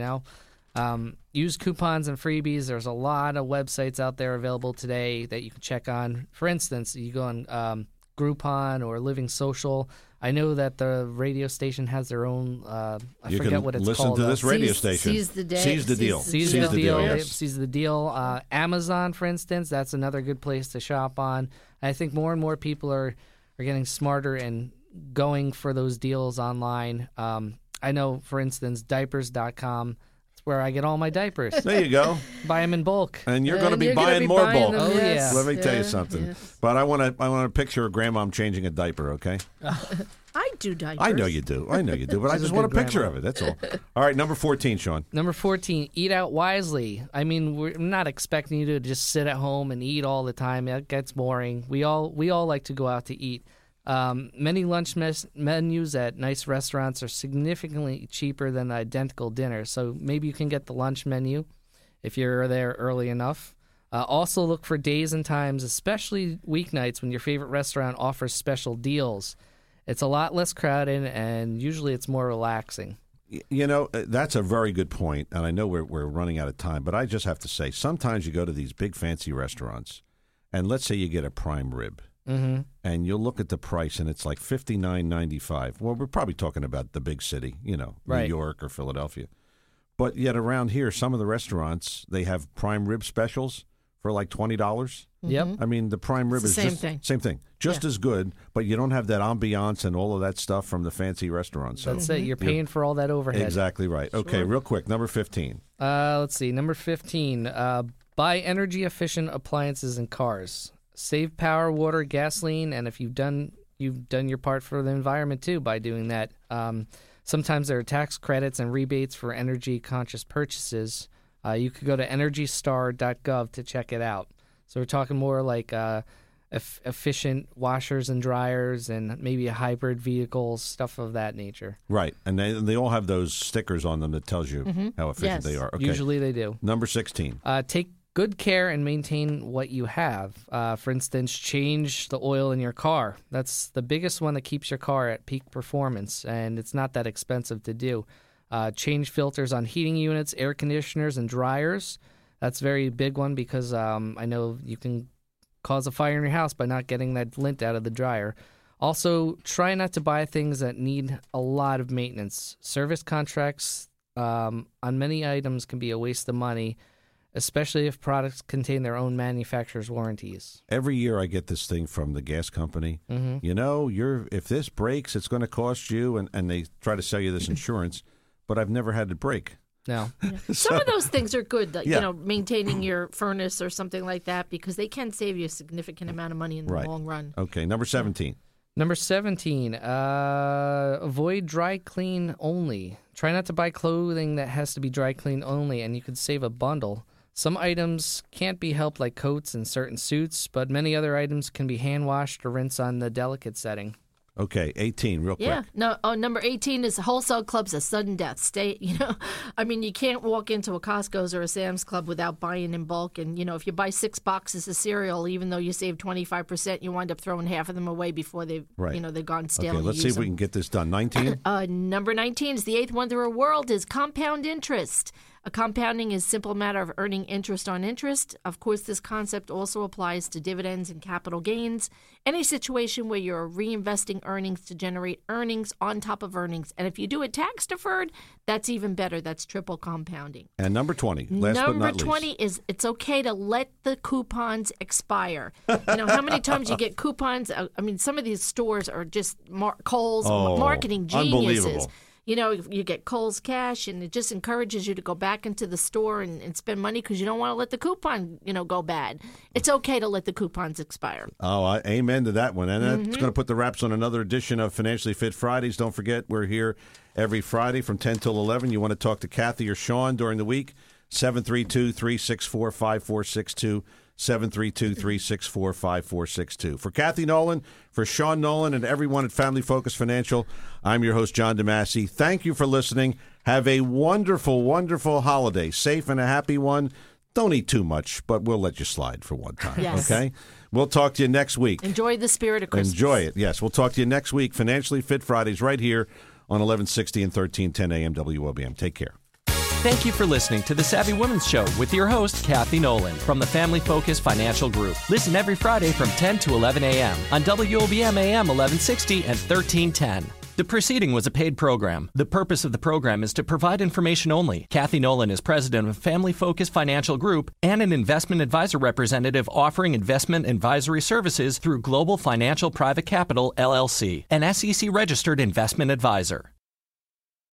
use coupons and freebies. There's a lot of websites out there available today that you can check on. For instance, you go on Groupon or Living Social. I know that the radio station has their own, I forget what it's listen called. Listen to this radio station. Seize the day. Seize the deal. Seize the deal. Yes. Seize the deal. Amazon, for instance, that's another good place to shop on. I think more and more people are getting smarter and going for those deals online. I know, for instance, diapers.com. That's where I get all my diapers. There you go. Buy them in bulk. And you're going to be buying more bulk. Oh, yeah. Let me tell you something. Yes. But I want to picture a grandmom changing a diaper, okay? I do diapers. I know you do. But I just want a picture of it. That's all. All right, number 14, Sean. Number 14, eat out wisely. I mean, we're not expecting you to just sit at home and eat all the time. That gets boring. We all like to go out to eat. Many lunch menus at nice restaurants are significantly cheaper than the identical dinner. So maybe you can get the lunch menu if you're there early enough. Also look for days and times, especially weeknights, when your favorite restaurant offers special deals. It's a lot less crowded, and usually it's more relaxing. That's a very good point, and I know we're running out of time, but I just have to say, sometimes you go to these big fancy restaurants, and let's say you get a prime rib, and you'll look at the price, and it's like $59.95. Well, we're probably talking about the big city, right. New York or Philadelphia. But yet around here, some of the restaurants, they have prime rib specials for like $20. Yep. I mean, the prime rib is same thing. Same thing. Just as good, but you don't have that ambiance and all of that stuff from the fancy restaurants. So that's it. You're paying for all that overhead. Exactly right. Okay, Sure. real quick, number 15. Let's see. Number 15, buy energy-efficient appliances and cars. Save power, water, gasoline, and if you've done your part for the environment, too, by doing that. Sometimes there are tax credits and rebates for energy-conscious purchases. You could go to EnergyStar.gov to check it out. So we're talking more like efficient washers and dryers and maybe hybrid vehicles, stuff of that nature. Right, and they all have those stickers on them that tells you how efficient they are. Okay. Usually they do. Number 16. Take good care and maintain what you have. For instance, change the oil in your car. That's the biggest one that keeps your car at peak performance, and it's not that expensive to do. Change filters on heating units, air conditioners, and dryers. That's a very big one because I know you can cause a fire in your house by not getting that lint out of the dryer. Also, try not to buy things that need a lot of maintenance. Service contracts on many items can be a waste of money, especially if products contain their own manufacturer's warranties. Every year I get this thing from the gas company. If this breaks, it's going to cost you, and they try to sell you this insurance, but I've never had it break. No. Yeah. Some of those things are good, maintaining your furnace or something like that, because they can save you a significant amount of money in the long run. Okay, number 17. Number 17, avoid dry clean only. Try not to buy clothing that has to be dry clean only, and you could save a bundle. Some items can't be helped, like coats and certain suits, but many other items can be hand washed or rinsed on the delicate setting. Okay, 18, real quick. Yeah. No. Oh, number 18 is wholesale clubs of sudden death. You can't walk into a Costco's or a Sam's Club without buying in bulk. And, if you buy 6 boxes of cereal, even though you save 25%, you wind up throwing half of them away before they've gone stale. Okay, let's see if we can get this done. 19? Number 19 is the eighth wonder of the world is compound interest. Compounding is a simple matter of earning interest on interest. Of course, this concept also applies to dividends and capital gains. Any situation where you're reinvesting earnings to generate earnings on top of earnings. And if you do it tax deferred, that's even better. That's triple compounding. And number 20, last but not least. Number 20 is it's okay to let the coupons expire. How many times you get coupons? Some of these stores are just Kohl's marketing geniuses. Unbelievable. You get Kohl's Cash, and it just encourages you to go back into the store and spend money because you don't want to let the coupon, go bad. It's okay to let the coupons expire. Oh, amen to that one. And that's going to put the wraps on another edition of Financially Fit Fridays. Don't forget, we're here every Friday from 10 till 11. You want to talk to Kathy or Sean during the week, 732-364-5462. 732-364-5462. For Kathy Nolan, for Sean Nolan, and everyone at Family Focus Financial, I'm your host, John DeMasi. Thank you for listening. Have a wonderful, wonderful holiday. Safe and a happy one. Don't eat too much, but we'll let you slide for one time. Yes. Okay? We'll talk to you next week. Enjoy the spirit of Christmas. Enjoy it. Yes, we'll talk to you next week. Financially Fit Fridays right here on 1160 and 1310 AM WOBM. Take care. Thank you for listening to The Savvy Women's Show with your host, Kathy Nolan, from the Family Focus Financial Group. Listen every Friday from 10 to 11 a.m. on WOBM AM 1160 and 1310. The preceding was a paid program. The purpose of the program is to provide information only. Kathy Nolan is president of Family Focus Financial Group and an investment advisor representative offering investment advisory services through Global Financial Private Capital, LLC, an SEC-registered investment advisor.